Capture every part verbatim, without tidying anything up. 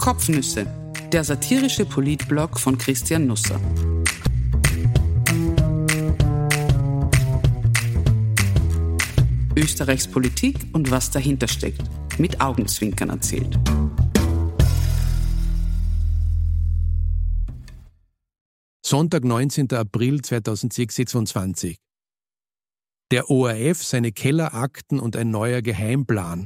Kopfnüsse, der satirische Politblog von Christian Nusser. Österreichs Politik und was dahinter steckt, mit Augenzwinkern erzählt. Sonntag, neunzehnten April zweitausendsechsundzwanzig. Der O R F, seine Kellerakten und ein neuer Geheimplan.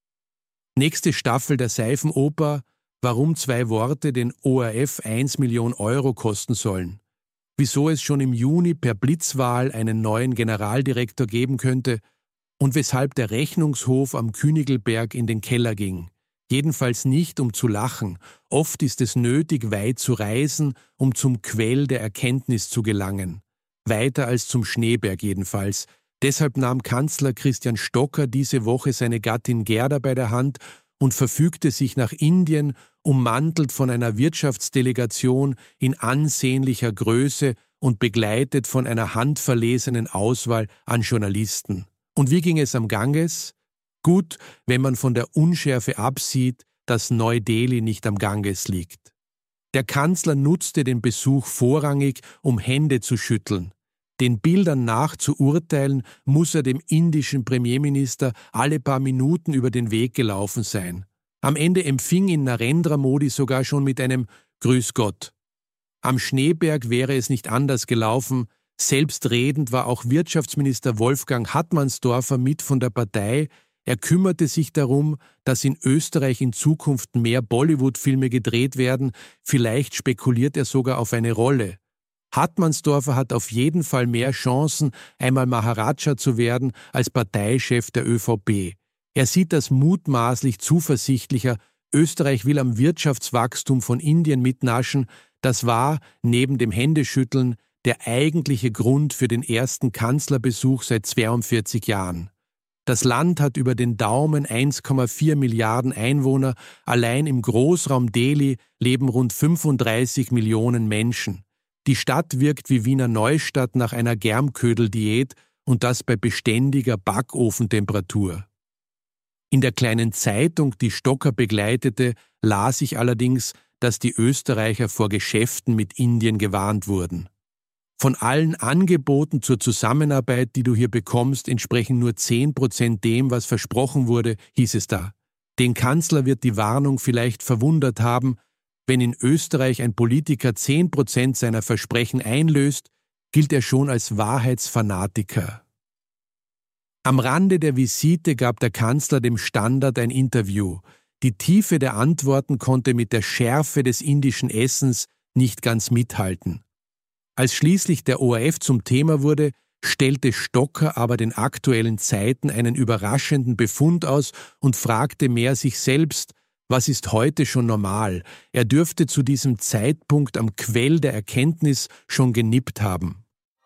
Nächste Staffel der Seifenoper, warum zwei Worte den O R F eins Million Euro kosten sollen. Wieso es schon im Juni per Blitzwahl einen neuen Generaldirektor geben könnte und weshalb der Rechnungshof am Königelberg in den Keller ging. Jedenfalls nicht, um zu lachen. Oft ist es nötig, weit zu reisen, um zum Quell der Erkenntnis zu gelangen. Weiter als zum Schneeberg jedenfalls. Deshalb nahm Kanzler Christian Stocker diese Woche seine Gattin Gerda bei der Hand und verfügte sich nach Indien, ummantelt von einer Wirtschaftsdelegation in ansehnlicher Größe und begleitet von einer handverlesenen Auswahl an Journalisten. Und wie ging es am Ganges? Gut, wenn man von der Unschärfe absieht, dass Neu-Delhi nicht am Ganges liegt. Der Kanzler nutzte den Besuch vorrangig, um Hände zu schütteln. Den Bildern nach zu urteilen, muss er dem indischen Premierminister alle paar Minuten über den Weg gelaufen sein. Am Ende empfing ihn Narendra Modi sogar schon mit einem Grüß Gott. Am Schneeberg wäre es nicht anders gelaufen. Selbstredend war auch Wirtschaftsminister Wolfgang Hartmannsdorfer mit von der Partei. Er kümmerte sich darum, dass in Österreich in Zukunft mehr Bollywood-Filme gedreht werden. Vielleicht spekuliert er sogar auf eine Rolle. Hartmannsdorfer hat auf jeden Fall mehr Chancen, einmal Maharaja zu werden, als Parteichef der ÖVP. Er sieht das mutmaßlich zuversichtlicher. Österreich will am Wirtschaftswachstum von Indien mitnaschen. Das war, neben dem Händeschütteln, der eigentliche Grund für den ersten Kanzlerbesuch seit zweiundvierzig Jahren. Das Land hat über den Daumen eins Komma vier Milliarden Einwohner. Allein im Großraum Delhi leben rund fünfunddreißig Millionen Menschen. Die Stadt wirkt wie Wiener Neustadt nach einer Germködel-Diät und das bei beständiger Backofentemperatur. In der kleinen Zeitung, die Stocker begleitete, las ich allerdings, dass die Österreicher vor Geschäften mit Indien gewarnt wurden. Von allen Angeboten zur Zusammenarbeit, die du hier bekommst, entsprechen nur zehn Prozent dem, was versprochen wurde, hieß es da. Den Kanzler wird die Warnung vielleicht verwundert haben. Wenn in Österreich ein Politiker zehn Prozent seiner Versprechen einlöst, gilt er schon als Wahrheitsfanatiker. Am Rande der Visite gab der Kanzler dem Standard ein Interview. Die Tiefe der Antworten konnte mit der Schärfe des indischen Essens nicht ganz mithalten. Als schließlich der O R F zum Thema wurde, stellte Stocker aber den aktuellen Zeiten einen überraschenden Befund aus und fragte mehr sich selbst, was ist heute schon normal? Er dürfte zu diesem Zeitpunkt am Quell der Erkenntnis schon genippt haben.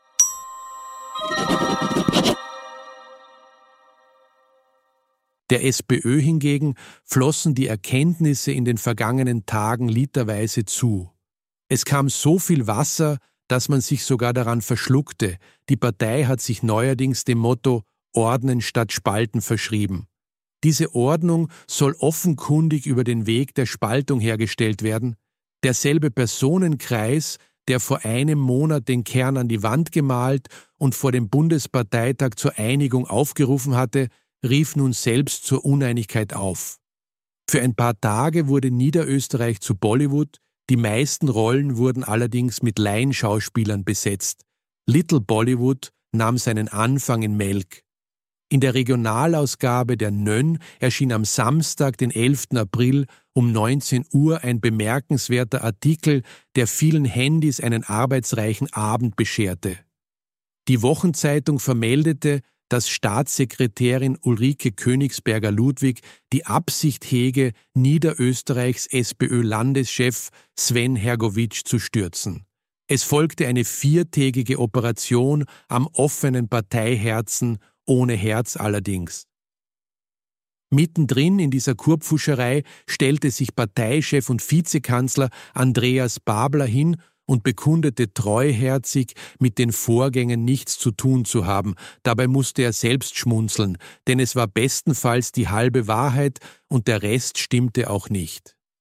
Der SPÖ hingegen flossen die Erkenntnisse in den vergangenen Tagen literweise zu. Es kam so viel Wasser, dass man sich sogar daran verschluckte. Die Partei hat sich neuerdings dem Motto Ordnen statt Spalten verschrieben. Diese Ordnung soll offenkundig über den Weg der Spaltung hergestellt werden. Derselbe Personenkreis, der vor einem Monat den Kern an die Wand gemalt und vor dem Bundesparteitag zur Einigung aufgerufen hatte, rief nun selbst zur Uneinigkeit auf. Für ein paar Tage wurde Niederösterreich zu Bollywood. Die meisten Rollen wurden allerdings mit Laienschauspielern besetzt. Little Bollywood nahm seinen Anfang in Melk. In der Regionalausgabe der Nön erschien am Samstag, den elften April um neunzehn Uhr ein bemerkenswerter Artikel, der vielen Handys einen arbeitsreichen Abend bescherte. Die Wochenzeitung vermeldete, dass Staatssekretärin Ulrike Königsberger-Ludwig die Absicht hege, Niederösterreichs SPÖ-Landeschef Sven Hergovich zu stürzen. Es folgte eine viertägige Operation am offenen Parteiherzen, ohne Herz allerdings. Mittendrin in dieser Kurpfuscherei stellte sich Parteichef und Vizekanzler Andreas Babler hin und bekundete treuherzig, mit den Vorgängen nichts zu tun zu haben. Dabei musste er selbst schmunzeln, denn es war bestenfalls die halbe Wahrheit und der Rest stimmte auch nicht.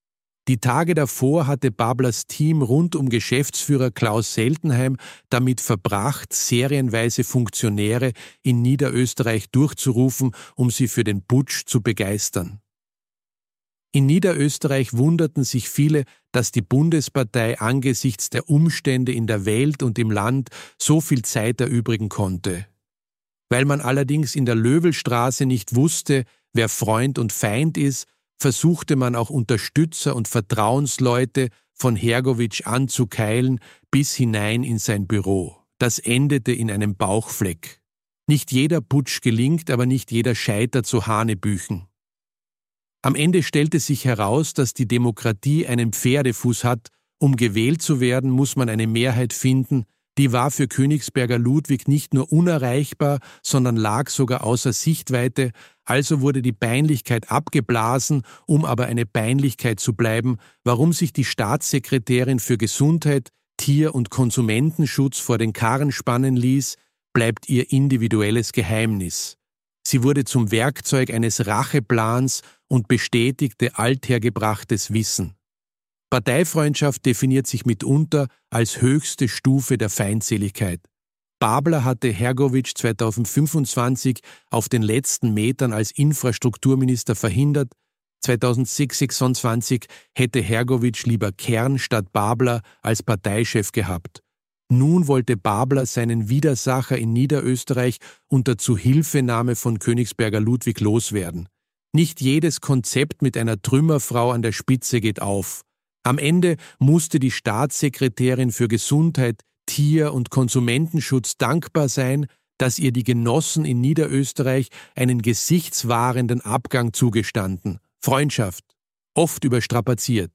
Die Tage davor hatte Bablers Team rund um Geschäftsführer Klaus Seltenheim damit verbracht, serienweise Funktionäre in Niederösterreich durchzurufen, um sie für den Putsch zu begeistern. In Niederösterreich wunderten sich viele, dass die Bundespartei angesichts der Umstände in der Welt und im Land so viel Zeit erübrigen konnte. Weil man allerdings in der Löwelstraße nicht wusste, wer Freund und Feind ist, versuchte man auch Unterstützer und Vertrauensleute von Hergovich anzukeilen bis hinein in sein Büro. Das endete in einem Bauchfleck. Nicht jeder Putsch gelingt, aber nicht jeder scheitert so Hanebüchen. Am Ende stellte sich heraus, dass die Demokratie einen Pferdefuß hat. Um gewählt zu werden, muss man eine Mehrheit finden. Die war für Königsberger Ludwig nicht nur unerreichbar, sondern lag sogar außer Sichtweite, also wurde die Peinlichkeit abgeblasen, um aber eine Peinlichkeit zu bleiben, warum sich die Staatssekretärin für Gesundheit, Tier- und Konsumentenschutz vor den Karren spannen ließ, bleibt ihr individuelles Geheimnis. Sie wurde zum Werkzeug eines Racheplans und bestätigte althergebrachtes Wissen. Parteifreundschaft definiert sich mitunter als höchste Stufe der Feindseligkeit. Babler hatte Hergovich zweitausendfünfundzwanzig auf den letzten Metern als Infrastrukturminister verhindert. zweitausendsechsundzwanzig hätte Hergovich lieber Kern statt Babler als Parteichef gehabt. Nun wollte Babler seinen Widersacher in Niederösterreich unter Zuhilfenahme von Königsberger Ludwig loswerden. Nicht jedes Konzept mit einer Trümmerfrau an der Spitze geht auf. Am Ende musste die Staatssekretärin für Gesundheit, Tier- und Konsumentenschutz dankbar sein, dass ihr die Genossen in Niederösterreich einen gesichtswahrenden Abgang zugestanden. Freundschaft, oft überstrapaziert.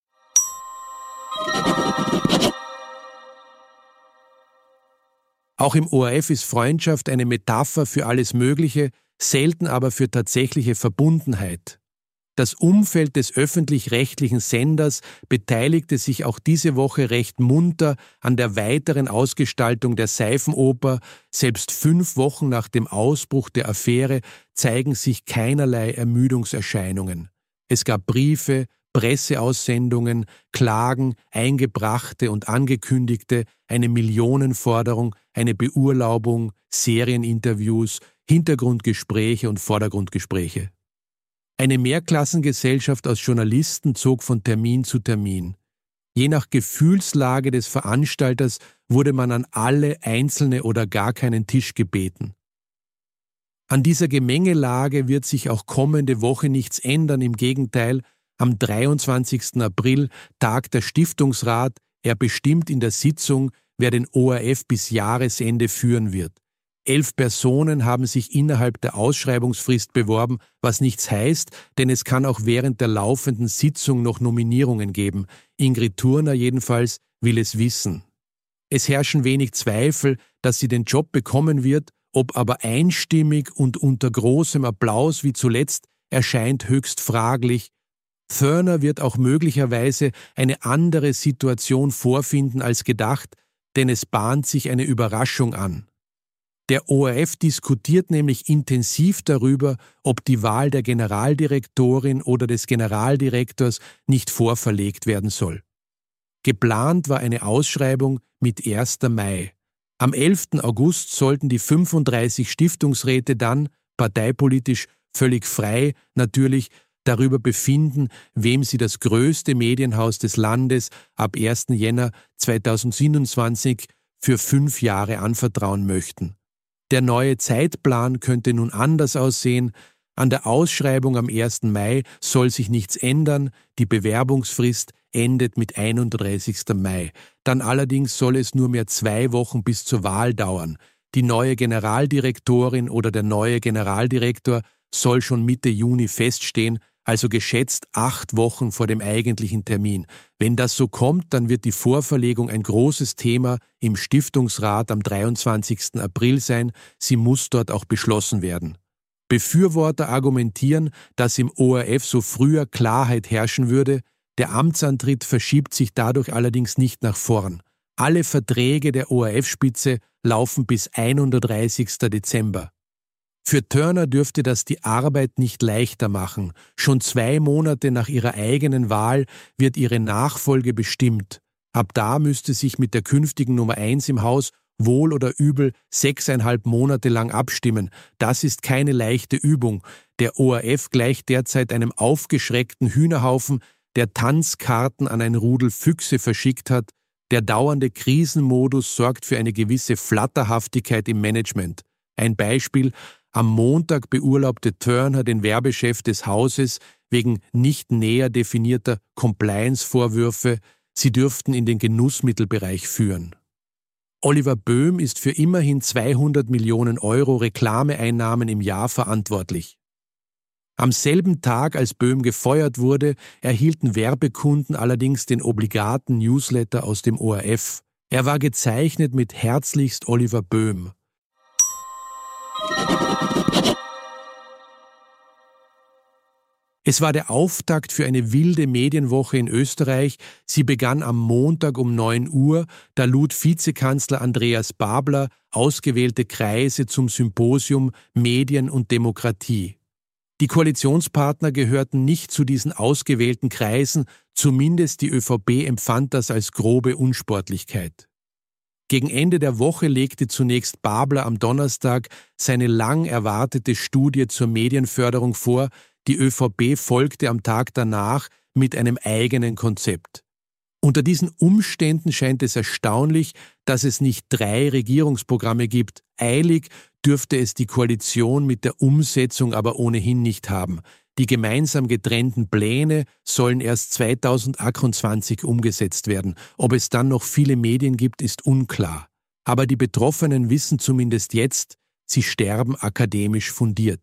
Auch im O R F ist Freundschaft eine Metapher für alles Mögliche, selten aber für tatsächliche Verbundenheit. Das Umfeld des öffentlich-rechtlichen Senders beteiligte sich auch diese Woche recht munter an der weiteren Ausgestaltung der Seifenoper. Selbst fünf Wochen nach dem Ausbruch der Affäre zeigen sich keinerlei Ermüdungserscheinungen. Es gab Briefe, Presseaussendungen, Klagen, eingebrachte und angekündigte, eine Millionenforderung, eine Beurlaubung, Serieninterviews, Hintergrundgespräche und Vordergrundgespräche. Eine Mehrklassengesellschaft aus Journalisten zog von Termin zu Termin. Je nach Gefühlslage des Veranstalters wurde man an alle einzelne oder gar keinen Tisch gebeten. An dieser Gemengelage wird sich auch kommende Woche nichts ändern, im Gegenteil, am dreiundzwanzigsten April tagt der Stiftungsrat, er bestimmt in der Sitzung, wer den O R F bis Jahresende führen wird. Elf Personen haben sich innerhalb der Ausschreibungsfrist beworben, was nichts heißt, denn es kann auch während der laufenden Sitzung noch Nominierungen geben. Ingrid Thurner jedenfalls will es wissen. Es herrschen wenig Zweifel, dass sie den Job bekommen wird, ob aber einstimmig und unter großem Applaus wie zuletzt erscheint höchst fraglich. Thurner wird auch möglicherweise eine andere Situation vorfinden als gedacht, denn es bahnt sich eine Überraschung an. Der O R F diskutiert nämlich intensiv darüber, ob die Wahl der Generaldirektorin oder des Generaldirektors nicht vorverlegt werden soll. Geplant war eine Ausschreibung mit ersten Mai. Am elften August sollten die fünfunddreißig Stiftungsräte dann, parteipolitisch völlig frei, natürlich darüber befinden, wem sie das größte Medienhaus des Landes ab ersten Jänner zweitausendsiebenundzwanzig für fünf Jahre anvertrauen möchten. Der neue Zeitplan könnte nun anders aussehen. An der Ausschreibung am ersten Mai soll sich nichts ändern. Die Bewerbungsfrist endet mit einunddreißigsten Mai. Dann allerdings soll es nur mehr zwei Wochen bis zur Wahl dauern. Die neue Generaldirektorin oder der neue Generaldirektor soll schon Mitte Juni feststehen, also geschätzt acht Wochen vor dem eigentlichen Termin. Wenn das so kommt, dann wird die Vorverlegung ein großes Thema im Stiftungsrat am dreiundzwanzigsten April sein. Sie muss dort auch beschlossen werden. Befürworter argumentieren, dass im O R F so früher Klarheit herrschen würde. Der Amtsantritt verschiebt sich dadurch allerdings nicht nach vorn. Alle Verträge der O R F-Spitze laufen bis einunddreißigsten Dezember. Für Turner dürfte das die Arbeit nicht leichter machen. Schon zwei Monate nach ihrer eigenen Wahl wird ihre Nachfolge bestimmt. Ab da müsste sich mit der künftigen Nummer eins im Haus wohl oder übel sechseinhalb Monate lang abstimmen. Das ist keine leichte Übung. Der O R F gleicht derzeit einem aufgeschreckten Hühnerhaufen, der Tanzkarten an ein Rudel Füchse verschickt hat. Der dauernde Krisenmodus sorgt für eine gewisse Flatterhaftigkeit im Management. Ein Beispiel: Am Montag beurlaubte Turner den Werbechef des Hauses wegen nicht näher definierter Compliance-Vorwürfe. Sie dürften in den Genussmittelbereich führen. Oliver Böhm ist für immerhin zweihundert Millionen Euro Reklameeinnahmen im Jahr verantwortlich. Am selben Tag, als Böhm gefeuert wurde, erhielten Werbekunden allerdings den obligaten Newsletter aus dem O R F. Er war gezeichnet mit herzlichst Oliver Böhm. Es war der Auftakt für eine wilde Medienwoche in Österreich. Sie begann am Montag um neun Uhr, da lud Vizekanzler Andreas Babler ausgewählte Kreise zum Symposium Medien und Demokratie. Die Koalitionspartner gehörten nicht zu diesen ausgewählten Kreisen, zumindest die ÖVP empfand das als grobe Unsportlichkeit. Gegen Ende der Woche legte zunächst Babler am Donnerstag seine lang erwartete Studie zur Medienförderung vor. Die ÖVP folgte am Tag danach mit einem eigenen Konzept. Unter diesen Umständen scheint es erstaunlich, dass es nicht drei Regierungsprogramme gibt. Eilig dürfte es die Koalition mit der Umsetzung aber ohnehin nicht haben. Die gemeinsam getrennten Pläne sollen erst zweitausendachtundzwanzig umgesetzt werden. Ob es dann noch viele Medien gibt, ist unklar. Aber die Betroffenen wissen zumindest jetzt, sie sterben akademisch fundiert.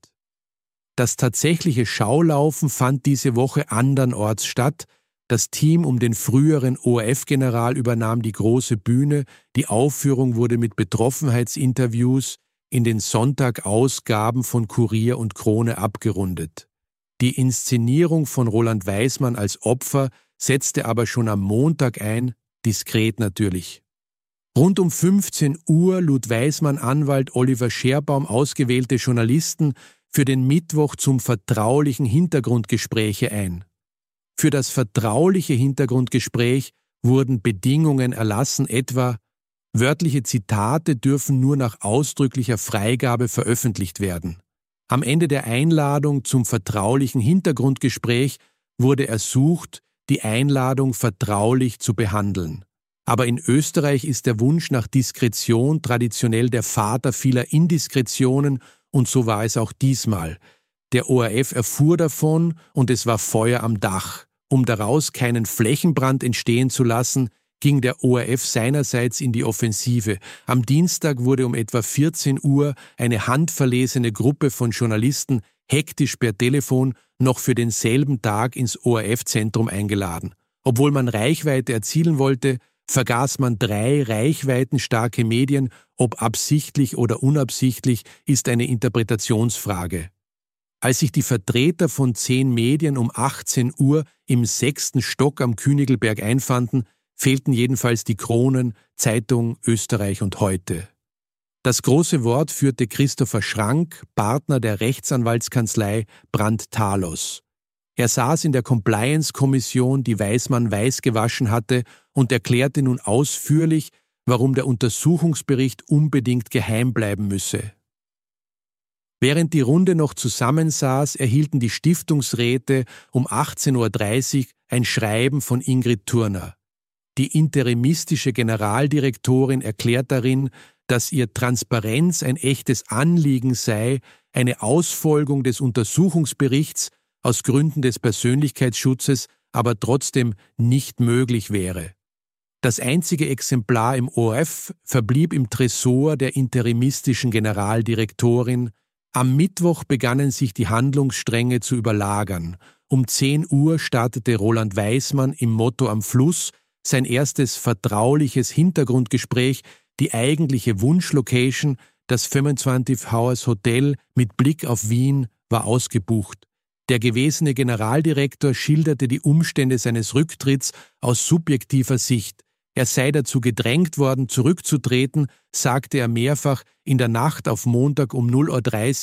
Das tatsächliche Schaulaufen fand diese Woche andernorts statt. Das Team um den früheren O R F-General übernahm die große Bühne. Die Aufführung wurde mit Betroffenheitsinterviews in den Sonntagausgaben von Kurier und Krone abgerundet. Die Inszenierung von Roland Weismann als Opfer setzte aber schon am Montag ein, diskret natürlich. Rund um fünfzehn Uhr lud Weismann-Anwalt Oliver Scherbaum ausgewählte Journalisten für den Mittwoch zum vertraulichen Hintergrundgespräche ein. Für das vertrauliche Hintergrundgespräch wurden Bedingungen erlassen, etwa: wörtliche Zitate dürfen nur nach ausdrücklicher Freigabe veröffentlicht werden. Am Ende der Einladung zum vertraulichen Hintergrundgespräch wurde ersucht, die Einladung vertraulich zu behandeln. Aber in Österreich ist der Wunsch nach Diskretion traditionell der Vater vieler Indiskretionen, und so war es auch diesmal. Der O R F erfuhr davon und es war Feuer am Dach. Um daraus keinen Flächenbrand entstehen zu lassen, ging der O R F seinerseits in die Offensive. Am Dienstag wurde um etwa vierzehn Uhr eine handverlesene Gruppe von Journalisten hektisch per Telefon noch für denselben Tag ins O R F-Zentrum eingeladen. Obwohl man Reichweite erzielen wollte, vergaß man drei reichweitenstarke Medien. Ob absichtlich oder unabsichtlich, ist eine Interpretationsfrage. Als sich die Vertreter von zehn Medien um achtzehn Uhr im sechsten Stock am Königelberg einfanden, fehlten jedenfalls die Kronen, Zeitung Österreich und Heute. Das große Wort führte Christopher Schrank, Partner der Rechtsanwaltskanzlei Brandt-Talos. Er saß in der Compliance-Kommission, die Weismann weiß gewaschen hatte, und erklärte nun ausführlich, warum der Untersuchungsbericht unbedingt geheim bleiben müsse. Während die Runde noch zusammensaß, erhielten die Stiftungsräte um achtzehn Uhr dreißig ein Schreiben von Ingrid Turner. Die interimistische Generaldirektorin erklärt darin, dass ihr Transparenz ein echtes Anliegen sei, eine Ausfolgung des Untersuchungsberichts aus Gründen des Persönlichkeitsschutzes aber trotzdem nicht möglich wäre. Das einzige Exemplar im O R F verblieb im Tresor der interimistischen Generaldirektorin. Am Mittwoch begannen sich die Handlungsstränge zu überlagern. Um zehn Uhr startete Roland Weismann im Motto am Fluss sein erstes vertrauliches Hintergrundgespräch. Die eigentliche Wunschlocation, das fünfundzwanzig Hours Hotel mit Blick auf Wien, war ausgebucht. Der gewesene Generaldirektor schilderte die Umstände seines Rücktritts aus subjektiver Sicht. Er sei dazu gedrängt worden, zurückzutreten, sagte er mehrfach. In der Nacht auf Montag um null Uhr dreißig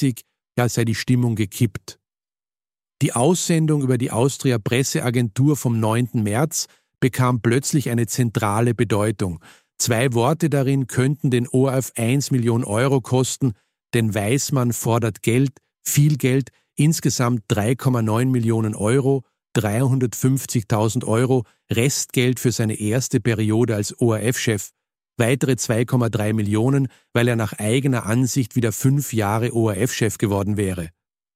ja sei die Stimmung gekippt. Die Aussendung über die Austria Presseagentur vom neunten März bekam plötzlich eine zentrale Bedeutung. Zwei Worte darin könnten den O R F eins Million Euro kosten, denn Weismann fordert Geld, viel Geld, insgesamt drei Komma neun Millionen Euro, dreihundertfünfzigtausend Euro, Restgeld für seine erste Periode als O R F-Chef, weitere zwei Komma drei Millionen, weil er nach eigener Ansicht wieder fünf Jahre O R F-Chef geworden wäre.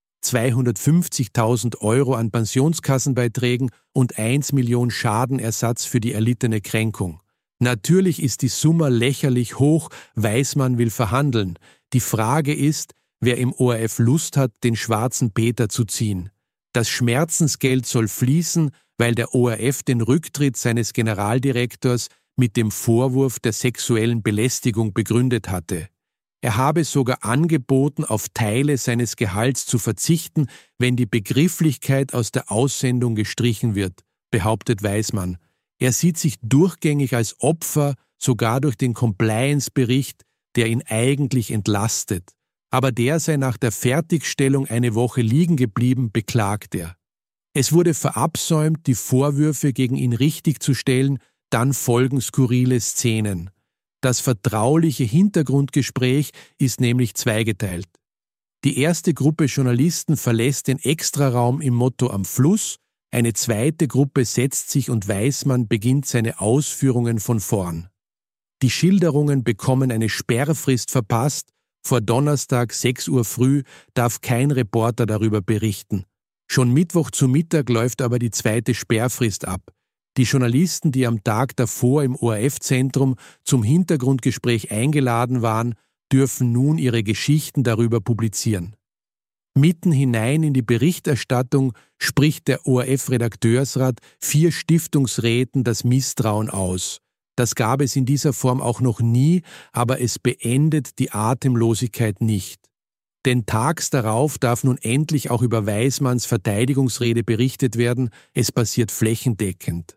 zweihundertfünfzigtausend Euro an Pensionskassenbeiträgen und eine Million Schadenersatz für die erlittene Kränkung. Natürlich ist die Summe lächerlich hoch, Weismann will verhandeln. Die Frage ist, wer im O R F Lust hat, den schwarzen Peter zu ziehen. Das Schmerzensgeld soll fließen, weil der O R F den Rücktritt seines Generaldirektors mit dem Vorwurf der sexuellen Belästigung begründet hatte. Er habe sogar angeboten, auf Teile seines Gehalts zu verzichten, wenn die Begrifflichkeit aus der Aussendung gestrichen wird, behauptet Weismann. Er sieht sich durchgängig als Opfer, sogar durch den Compliance-Bericht, der ihn eigentlich entlastet. Aber der sei nach der Fertigstellung eine Woche liegen geblieben, beklagt er. Es wurde verabsäumt, die Vorwürfe gegen ihn richtigzustellen, dann folgen skurrile Szenen. Das vertrauliche Hintergrundgespräch ist nämlich zweigeteilt. Die erste Gruppe Journalisten verlässt den Extraraum im Motto am Fluss, eine zweite Gruppe setzt sich und Weismann beginnt seine Ausführungen von vorn. Die Schilderungen bekommen eine Sperrfrist verpasst, vor Donnerstag sechs Uhr früh darf kein Reporter darüber berichten. Schon Mittwoch zu Mittag läuft aber die zweite Sperrfrist ab. Die Journalisten, die am Tag davor im O R F-Zentrum zum Hintergrundgespräch eingeladen waren, dürfen nun ihre Geschichten darüber publizieren. Mitten hinein in die Berichterstattung spricht der O R F-Redakteursrat vier Stiftungsräten das Misstrauen aus. Das gab es in dieser Form auch noch nie, aber es beendet die Atemlosigkeit nicht. Denn tags darauf darf nun endlich auch über Weismanns Verteidigungsrede berichtet werden, es passiert flächendeckend.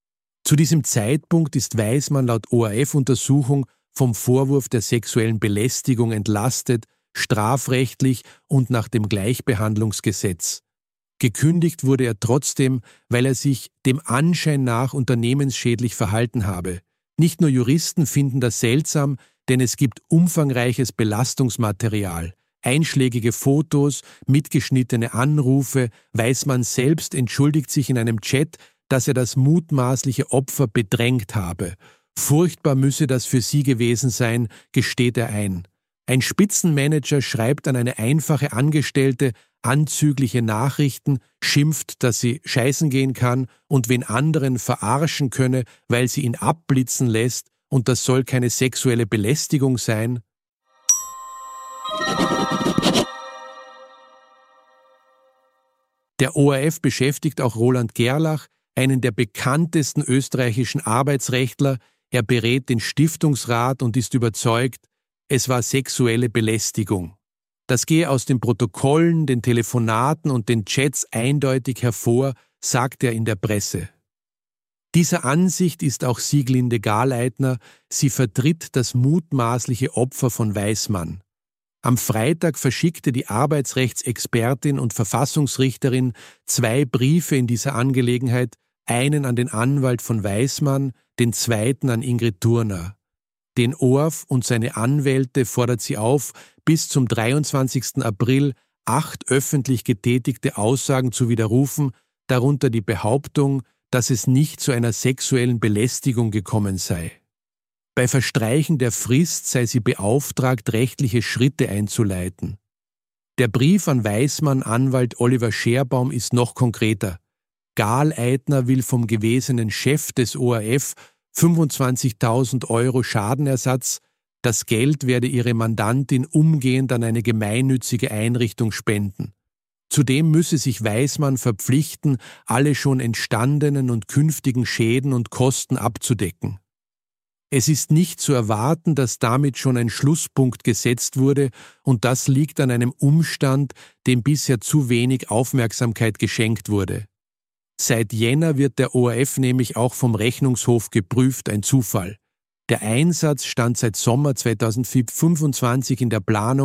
Zu diesem Zeitpunkt ist Weismann laut O R F-Untersuchung vom Vorwurf der sexuellen Belästigung entlastet, strafrechtlich und nach dem Gleichbehandlungsgesetz. Gekündigt wurde er trotzdem, weil er sich dem Anschein nach unternehmensschädlich verhalten habe. Nicht nur Juristen finden das seltsam, denn es gibt umfangreiches Belastungsmaterial, einschlägige Fotos, mitgeschnittene Anrufe. Weismann selbst entschuldigt sich in einem Chat, dass er das mutmaßliche Opfer bedrängt habe. Furchtbar müsse das für sie gewesen sein, gesteht er ein. Ein Spitzenmanager schreibt an eine einfache Angestellte anzügliche Nachrichten, schimpft, dass sie scheißen gehen kann und wen anderen verarschen könne, weil sie ihn abblitzen lässt, und das soll keine sexuelle Belästigung sein. Der O R F beschäftigt auch Roland Gerlach, einen der bekanntesten österreichischen Arbeitsrechtler. Er berät den Stiftungsrat und ist überzeugt, es war sexuelle Belästigung. Das gehe aus den Protokollen, den Telefonaten und den Chats eindeutig hervor, sagt er in der Presse. Dieser Ansicht ist auch Sieglinde Galeitner, sie vertritt das mutmaßliche Opfer von Weismann. Am Freitag verschickte die Arbeitsrechtsexpertin und Verfassungsrichterin zwei Briefe in dieser Angelegenheit, einen an den Anwalt von Weismann, den zweiten an Ingrid Thurner. Den O R F und seine Anwälte fordert sie auf, bis zum dreiundzwanzigsten April acht öffentlich getätigte Aussagen zu widerrufen, darunter die Behauptung, dass es nicht zu einer sexuellen Belästigung gekommen sei. Bei Verstreichen der Frist sei sie beauftragt, rechtliche Schritte einzuleiten. Der Brief an Weismann-Anwalt Oliver Scherbaum ist noch konkreter. Galeitner will vom gewesenen Chef des O R F fünfundzwanzigtausend Euro Schadenersatz, das Geld werde ihre Mandantin umgehend an eine gemeinnützige Einrichtung spenden. Zudem müsse sich Weismann verpflichten, alle schon entstandenen und künftigen Schäden und Kosten abzudecken. Es ist nicht zu erwarten, dass damit schon ein Schlusspunkt gesetzt wurde, und das liegt an einem Umstand, dem bisher zu wenig Aufmerksamkeit geschenkt wurde. Seit Jänner wird der O R F nämlich auch vom Rechnungshof geprüft, ein Zufall. Der Einsatz stand seit Sommer zweitausendfünfundzwanzig in der Planung,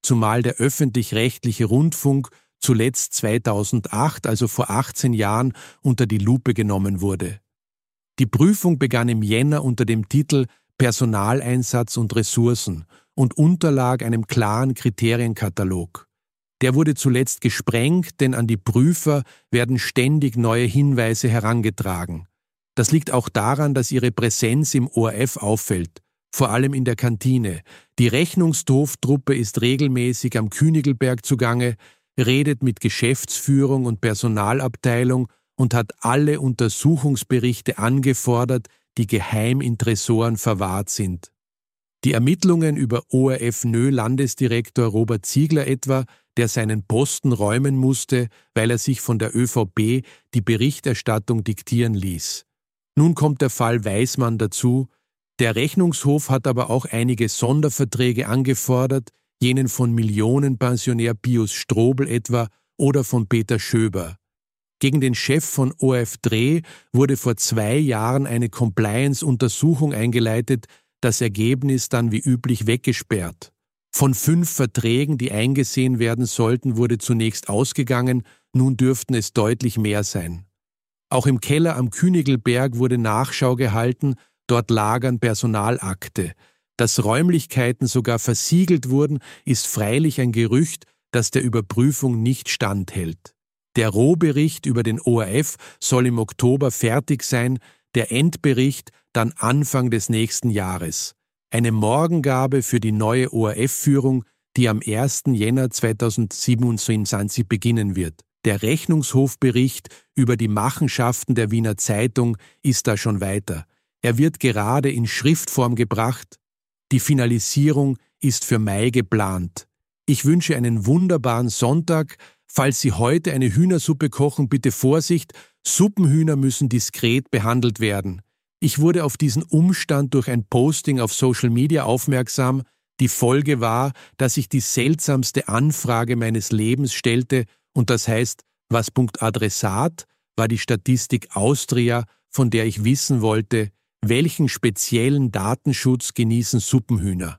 zumal der öffentlich-rechtliche Rundfunk zuletzt zweitausendacht, also vor achtzehn Jahren, unter die Lupe genommen wurde. Die Prüfung begann im Jänner unter dem Titel Personaleinsatz und Ressourcen und unterlag einem klaren Kriterienkatalog. Der wurde zuletzt gesprengt, denn an die Prüfer werden ständig neue Hinweise herangetragen. Das liegt auch daran, dass ihre Präsenz im O R F auffällt, vor allem in der Kantine. Die Rechnungshoftruppe ist regelmäßig am Königelberg zugange, redet mit Geschäftsführung und Personalabteilung und hat alle Untersuchungsberichte angefordert, die geheim in Tresoren verwahrt sind. Die Ermittlungen über O R F-Nö-Landesdirektor Robert Ziegler etwa, der seinen Posten räumen musste, weil er sich von der Ö V P die Berichterstattung diktieren ließ. Nun kommt der Fall Weismann dazu. Der Rechnungshof hat aber auch einige Sonderverträge angefordert, jenen von Millionenpensionär Pius Strobel etwa oder von Peter Schöber. Gegen den Chef von O R F Dreh wurde vor zwei Jahren eine Compliance-Untersuchung eingeleitet, das Ergebnis dann wie üblich weggesperrt. Von fünf Verträgen, die eingesehen werden sollten, wurde zunächst ausgegangen, nun dürften es deutlich mehr sein. Auch im Keller am Königelberg wurde Nachschau gehalten, dort lagern Personalakte. Dass Räumlichkeiten sogar versiegelt wurden, ist freilich ein Gerücht, das der Überprüfung nicht standhält. Der Rohbericht über den O R F soll im Oktober fertig sein, der Endbericht dann Anfang des nächsten Jahres. Eine Morgengabe für die neue O R F-Führung, die am ersten Jänner zweitausendsiebenundzwanzig beginnen wird. Der Rechnungshofbericht über die Machenschaften der Wiener Zeitung ist da schon weiter. Er wird gerade in Schriftform gebracht. Die Finalisierung ist für Mai geplant. Ich wünsche einen wunderbaren Sonntag. Falls Sie heute eine Hühnersuppe kochen, bitte Vorsicht, Suppenhühner müssen diskret behandelt werden. Ich wurde auf diesen Umstand durch ein Posting auf Social Media aufmerksam. Die Folge war, dass ich die seltsamste Anfrage meines Lebens stellte, und das heißt, was Punkt Adressat war die Statistik Austria, von der ich wissen wollte, welchen speziellen Datenschutz genießen Suppenhühner.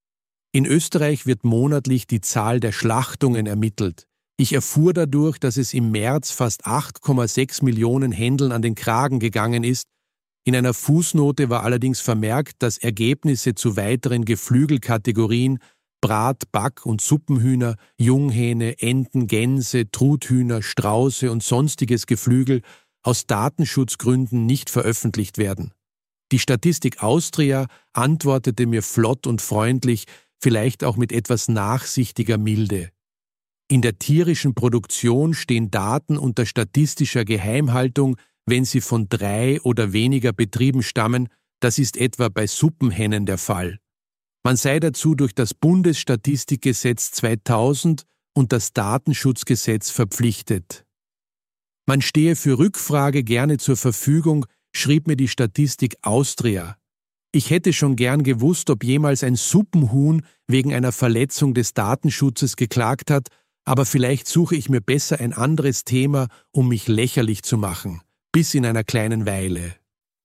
In Österreich wird monatlich die Zahl der Schlachtungen ermittelt. Ich erfuhr dadurch, dass es im März fast acht Komma sechs Millionen Händeln an den Kragen gegangen ist. In einer Fußnote war allerdings vermerkt, dass Ergebnisse zu weiteren Geflügelkategorien Brat-, Back- und Suppenhühner, Junghähne, Enten, Gänse, Truthühner, Strauße und sonstiges Geflügel aus Datenschutzgründen nicht veröffentlicht werden. Die Statistik Austria antwortete mir flott und freundlich, vielleicht auch mit etwas nachsichtiger Milde. In der tierischen Produktion stehen Daten unter statistischer Geheimhaltung, wenn sie von drei oder weniger Betrieben stammen, das ist etwa bei Suppenhennen der Fall. Man sei dazu durch das Bundesstatistikgesetz zweitausend und das Datenschutzgesetz verpflichtet. Man stehe für Rückfrage gerne zur Verfügung, schrieb mir die Statistik Austria. Ich hätte schon gern gewusst, ob jemals ein Suppenhuhn wegen einer Verletzung des Datenschutzes geklagt hat, aber vielleicht suche ich mir besser ein anderes Thema, um mich lächerlich zu machen. Bis in einer kleinen Weile.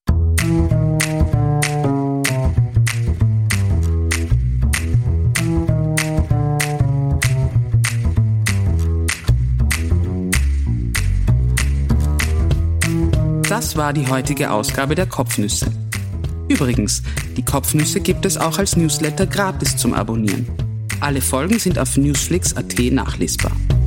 Das war die heutige Ausgabe der Kopfnüsse. Übrigens, die Kopfnüsse gibt es auch als Newsletter gratis zum Abonnieren. Alle Folgen sind auf newsflix punkt at nachlesbar.